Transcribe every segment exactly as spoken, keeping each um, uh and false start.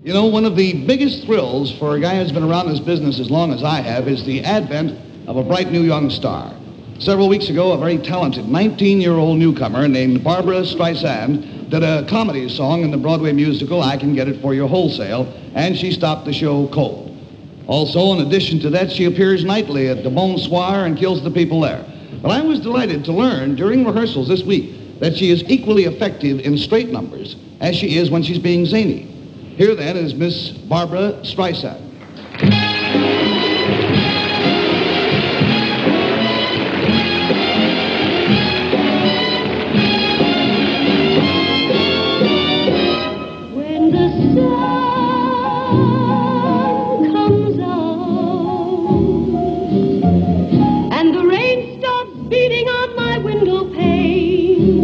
You know, one of the biggest thrills for a guy who's been around this business as long as I have is the advent of a bright new young star. Several weeks ago, a very talented nineteen-year-old newcomer named Barbara Streisand did a comedy song in the Broadway musical I Can Get It For You Wholesale, and she stopped the show cold. Also, in addition to that, she appears nightly at the Bonsoir and kills the people there. But I was delighted to learn during rehearsals this week that she is equally effective in straight numbers as she is when she's being zany. Here, then, is Miss Barbara Streisand. When the sun comes out and the rain stops beating on my window pane,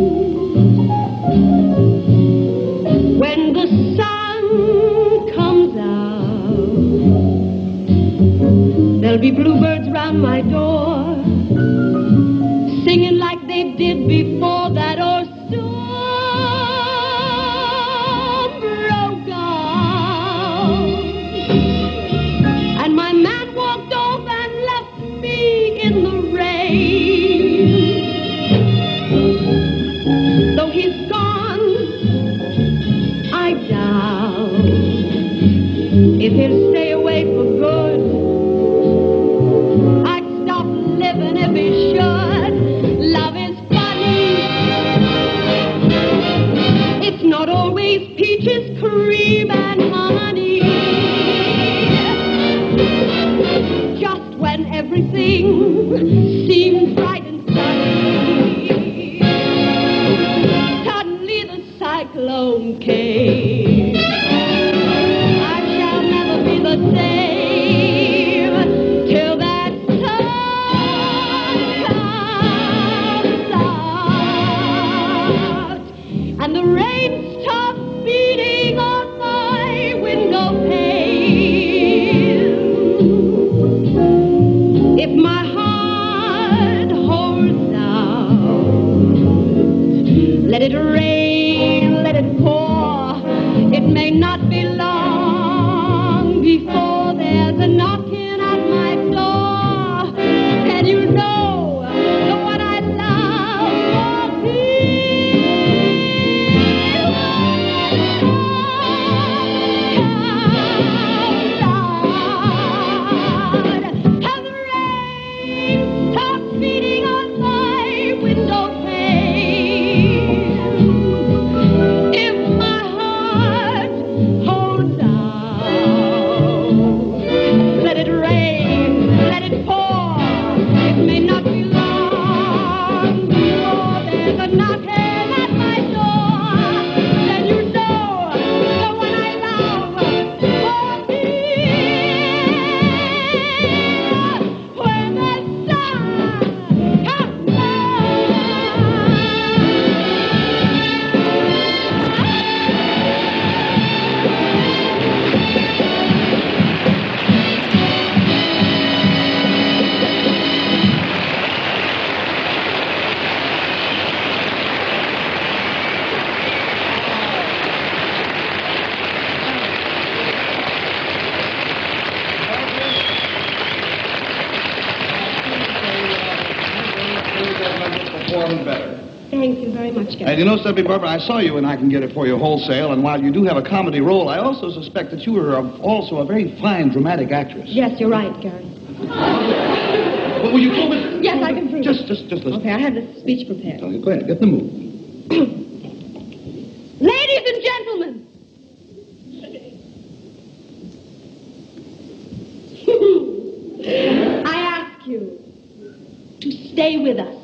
when the sun comes out, there'll be bluebirds round my door, singing like they did before that old storm broke out. And my man walked off and left me in the rain. Though he's gone, I doubt if he'll stay away for good. I'd stop living if he should. Love is funny. It's not always peaches, cream, and honey. Just when everything seemed bright and sunny, suddenly the cyclone came. I shall never be the same till that sun comes out and the rain stops beating on my window pane. If my heart holds out, let it rain, let it pour. It may not be long before there's a knocking at my door. And you know the one I love walks in. And the rain stops beating on my window pane. If my heart holds out, let it rain, let it pour. It may not be long before there's a knocking at my door. Then you know the one I love walks in. When the sun comes Perform better. Thank you very much, Gary. And you know something, Barbara, I saw you and I Can Get It For You Wholesale, and while you do have a comedy role, I also suspect that you are a, also a very fine dramatic actress. Yes, you're right, Gary. Well, will you prove it? Yes, I can prove Just, it. just, just listen. Okay, I have this speech prepared. Oh, go ahead, get the move. Ladies and gentlemen, I ask you to stay with us